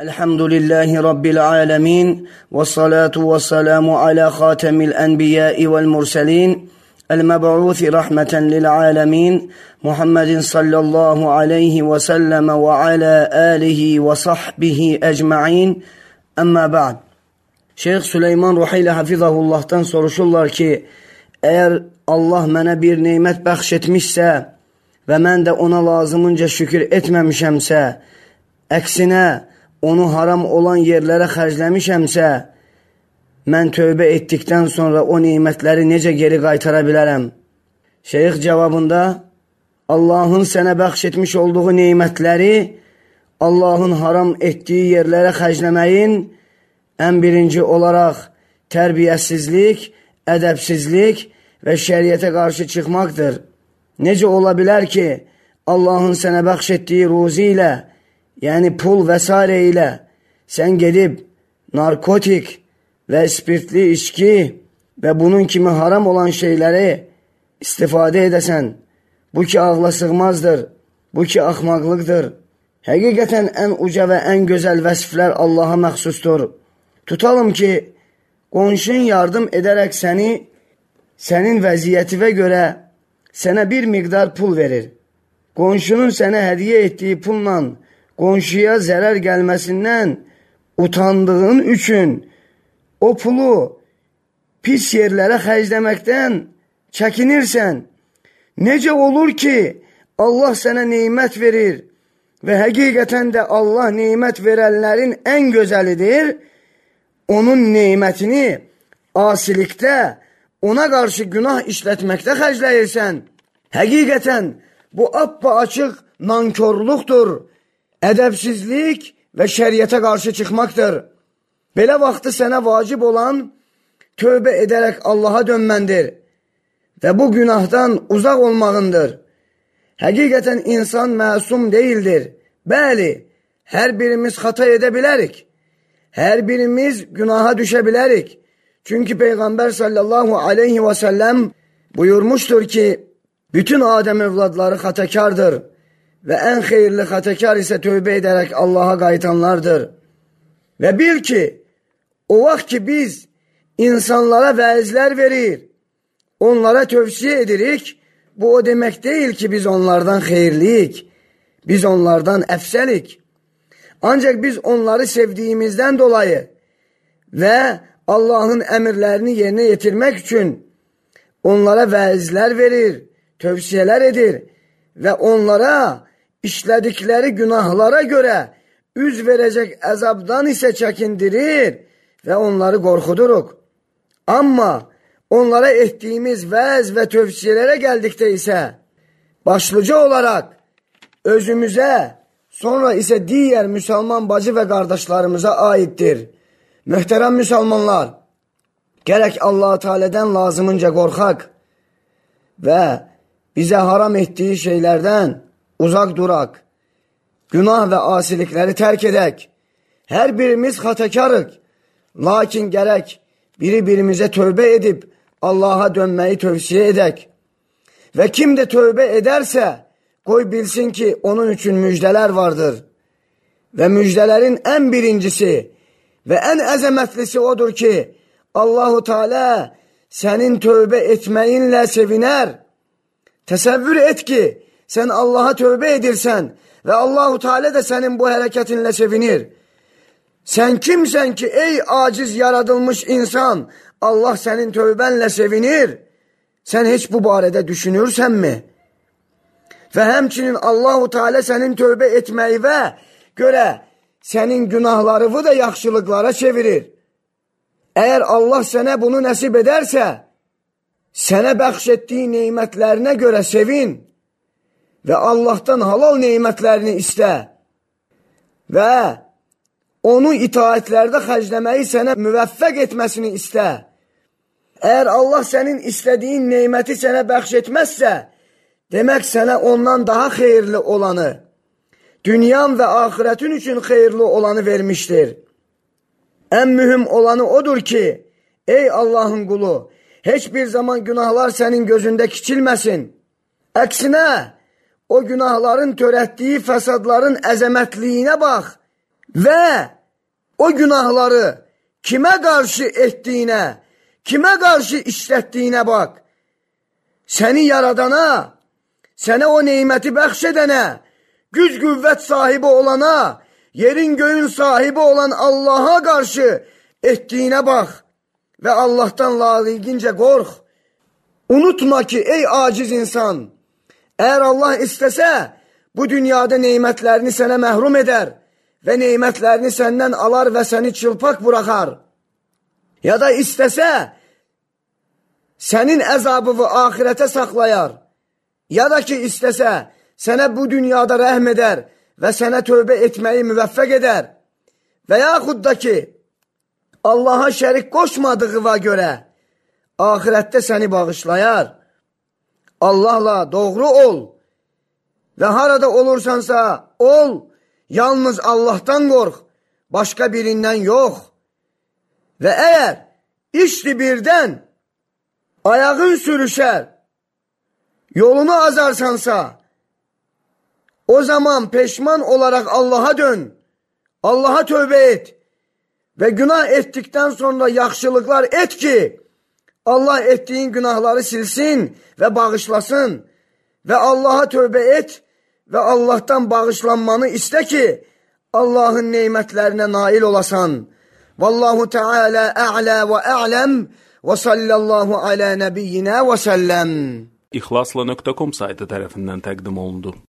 Elhamdülillahi Rabbil alemin ve salatu ve selamu ala khatemil enbiyai vel murselin el-meb'uthi rahmeten lil alemin Muhammedin sallallahu aleyhi ve sellem ve ala alihi ve sahbihi ecma'in amma ba'd. Şeyh Süleyman Ruhayli Hafizahullah'tan soruşurlar ki, eğer Allah mənə bir neymət bəxş etmişsə və mən də ona lazımınca şükür etməmişəmsə, əksinə onu haram olan yerlərə xərcləmişəmsə, mən tövbə etdikdən sonra o neymətləri necə geri qaytara bilərəm? Şeyx cavabında, Allahın sənə bəxş etmiş olduğu neymətləri Allahın haram etdiyi yerlərə xərcləməyin ən birinci olaraq tərbiyəsizlik, ədəbsizlik və şəriətə qarşı çıxmaqdır. Necə ola bilər ki, Allahın sənə bəxş etdiyi ruzi ilə, yəni pul və s. ilə sən gedib narkotik və spirtli içki və bunun kimi haram olan şeyləri istifadə edəsən? Bu ki ağla sığmazdır, bu ki axmaqlıqdır. Həqiqətən ən uca və ən gözəl vəsiflər Allaha məxsusdur. Tutalım ki, qonşun yardım edərək sənin vəziyyətivə görə sənə bir miqdar pul verir. Qonşunun sənə hədiyyə etdiyi pulla qonşuya zərər gəlməsindən utandığın üçün o pulu pis yerlərə xərcləməkdən çəkinirsən. Necə olur ki, Allah sənə neymət verir və həqiqətən də Allah neymət verənlərin ən gözəlidir, onun neymətini asilikdə, ona qarşı günah işlətməkdə xərcləyirsən. Həqiqətən bu açıq nankorluqdur, ədəbsizlik və şəriətə qarşı çıxmaqdır. Belə vaxtı sənə vacib olan tövbə edərək Allaha dönməndir və bu günahdan uzaq olmağındır. Həqiqətən insan məsum deyildir. Bəli, hər birimiz xata edə bilərik. Hər birimiz günaha düşə bilərik. Çünki Peyğəmbər sallallahu aleyhi və səlləm buyurmuşdur ki, bütün Adəm övladları xatakardır və ən xeyirli xatakar isə tövbə edərək Allaha qayıtanlardır. Və bil ki, o vaxt ki biz insanlara vəzlər verir, onlara tövsiyə edirik, bu o demək deyil ki, biz onlardan xeyirliyik, biz onlardan əfsəlik. Ancaq biz onları sevdiyimizdən dolayı və Allahın əmrlərini yerinə yetirmək üçün onlara vəzlər verir, tövsiyələr edir və onlara işlədikləri günahlara görə üz verəcək əzabdan isə çəkindirir və onları qorxuduruq. Amma onlara etdiyimiz vəz və tövsiyələrə gəldikdə isə başlıca olaraq özümüzə, sonra isə digər müsəlman bacı və qardaşlarımıza aiddir. Möhtərəm müsəlmanlar, gərək Allah-u Teala'dan lazımınca qorxaq və bizə haram etdiyi şeylərdən uzaq duraq. Günah və asilikləri tərk edək. Hər birimiz xatakarıq, lakin gərək biri-birimizə tövbə edib Allaha dönməyi tövsiyə edək. Və kim də tövbə edərsə, qoy bilsin ki, onun üçün müjdələr vardır. Və müjdələrin ən birincisi və ən əzəmətlisi odur ki, Allah-u Teala sənin tövbə etməyinlə sevinər. Təsəvvür et ki, sən Allaha tövbə edirsən və Allah-u Teala da sənin bu hərəkətinlə sevinir. Sən kimsən ki, ey aciz yaradılmış insan, Allah sənin tövbənlə sevinir? Sən heç bu barədə düşünürsənmi? Və həmçinin Allah-u Teala sənin tövbə etməyivə görə sənin günahlarını da yaxşılıqlara çevirir. Əgər Allah sənə bunu nəsib edərsə, sənə bəxş etdiyi neymətlərinə görə sevin və Allahdan halal neymətlərini istə və onu itaətlərdə xərcləməyi sənə müvəffəq etməsini istə. Əgər Allah sənin istədiyin neyməti sənə bəxş etməzsə, demək sənə ondan daha xeyirli olanı, dünyan və axirətin üçün xeyirli olanı vermişdir. Ən mühüm olanı odur ki, ey Allahın qulu, heç bir zaman günahlar sənin gözündə kiçilməsin. Əksinə, o günahların törətdiyi fəsadların əzəmətliyinə bax ve o günahları kime karşı ettiğine, kime karşı işlettiğine bak. Seni yaradana, sana o nimeti bəxşedene, güc qüvvət sahibi olana, yerin göğün sahibi olan Allah'a karşı ettiğine bak ve Allah'tan layiqincə qorx. Unutma ki ey aciz insan, eğer Allah istese bu dünyada nimetlerini sana məhrum eder ve nimetlerini senden alar ve seni çılpak bırakar. Ya da istese senin əzabını ahirete saklayar. Ya da ki istese sana bu dünyada rəhm eder ve sana tövbe etmeyi müvəffəq eder. Və yaxud da ki Allah'a şərik qoşmadığına göre ahirette seni bağışlayar. Allah'la doğru ol ve harada olursansa ol, yalnız Allah'tan kork, başka birinden yok. Ve eğer işli birden ayağın sürüşer, yolunu azarsansa, o zaman peşman olarak Allah'a dön, Allah'a tövbe et ve günah ettikten sonra yaxşılıklar et ki Allah ettiğin günahları silsin ve bağışlasın. Ve Allah'a tövbe et ve Allah'tan bağışlanmanı iste ki Allah'ın nimetlerine nail olasan. Vallahu Teala a'la ve a'lem ve sallallahu ala nebiyyina ve sellem. İxlasla.com saytı tərəfindən təqdim olundu.